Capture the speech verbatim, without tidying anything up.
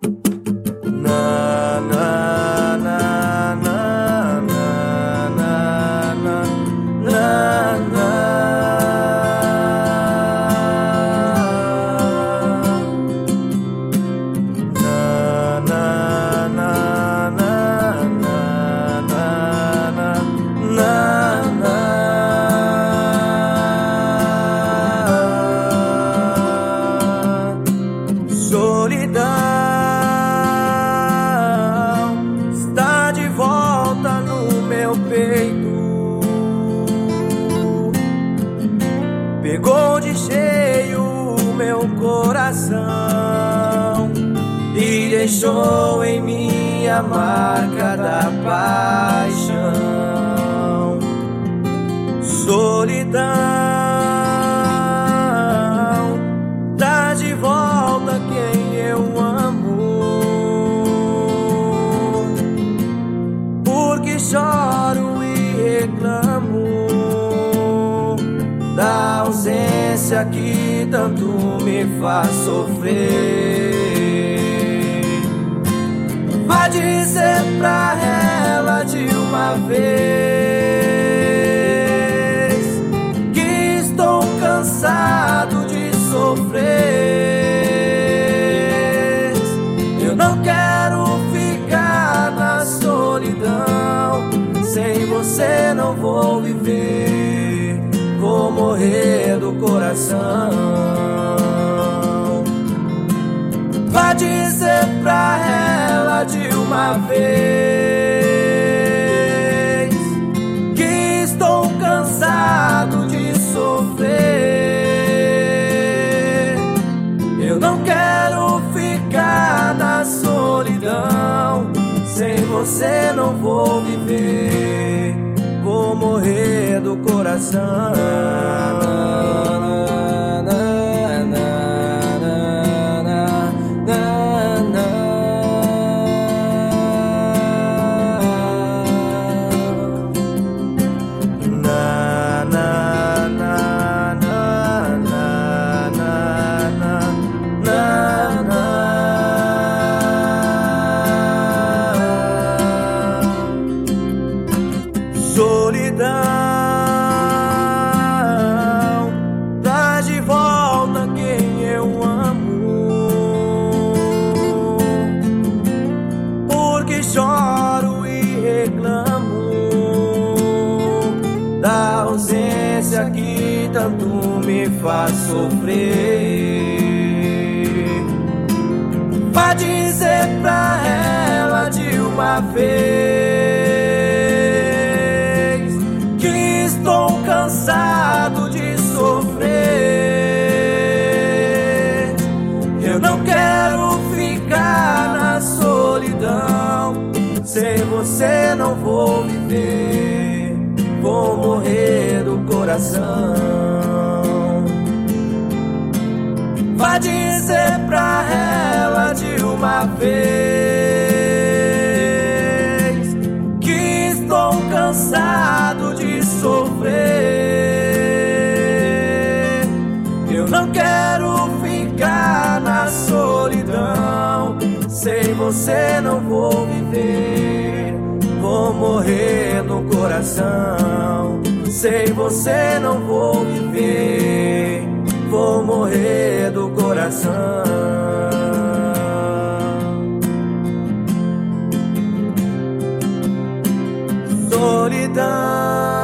Na, na, na, na, na, na, na, na, na. Solidão está de volta no meu peito, pegou de cheio o meu coração e deixou em mim a marca da paixão. Solidão tá de volta quem eu amo, porque choro e reclamo da ausência que tanto me faz sofrer. Vai dizer pra ela de uma vez que estou cansado de sofrer. Eu não quero ficar na solidão, sem você não vou viver, vou morrer do coração. Vá dizer pra ela de uma vez que estou cansado de sofrer. Eu não quero ficar na solidão, sem você não vou viver, vou morrer do coração. Solidão traz de volta quem eu amo, porque choro e reclamo da ausência que tanto me faz sofrer. Vá dizer pra ela de uma vez estou cansado de sofrer. Eu não quero ficar na solidão, sem você não vou viver, vou morrer do coração. Vá dizer pra ela de uma vez que estou cansado de sofrer. Eu não quero ficar na solidão, sem você não vou viver, vou morrer no coração. Sem você não vou viver, vou morrer do coração. Solidão.